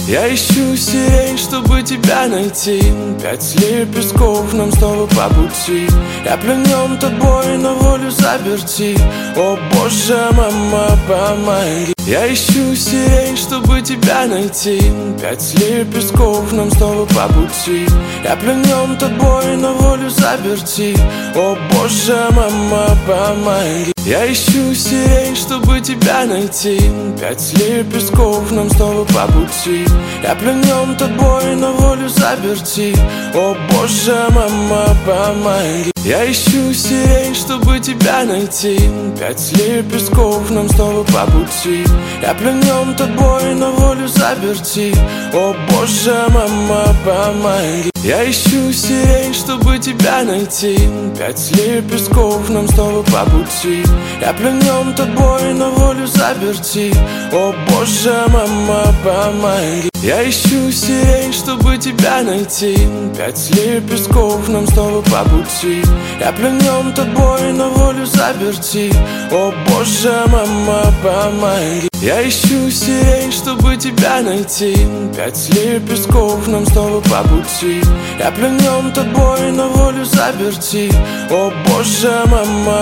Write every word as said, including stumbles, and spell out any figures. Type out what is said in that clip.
Я ищу сирень, чтобы тебя найти. Пять лепестков нам снова по пути. Я пленен тобой, на волю заперти. О боже, мама, помоги. Я ищу сирень, чтобы тебя найти. Пять лепестков нам снова по пути. Я пленен тобой, на волю заперти. О боже, мама, помоги. Я ищу сирень, чтобы тебя найти. Пять лепестков нам снова по пути. Я пленен тобой, на волю заперти. О боже, мама, помоги. Я ищу сирень, чтобы тебя найти. Пять лепестков нам снова по пути. Я пленен тобой, на волю заперти. О боже, мама, помоги. Я ищу сирень, чтобы тебя найти. Пять лепестков нам снова по пути. Я пленен тобой, на волю заперти. О боже, мама, помоги. Я ищу сирень, чтобы тебя найти. Пять лепестков нам снова по пути. Я пленен тобой, на волю заперти. О боже, мама, помоги. Я ищу сирень, чтобы тебя найти. Пять лепестков нам снова по пути. Я пленен тобой, на волю заперти. О боже, мама.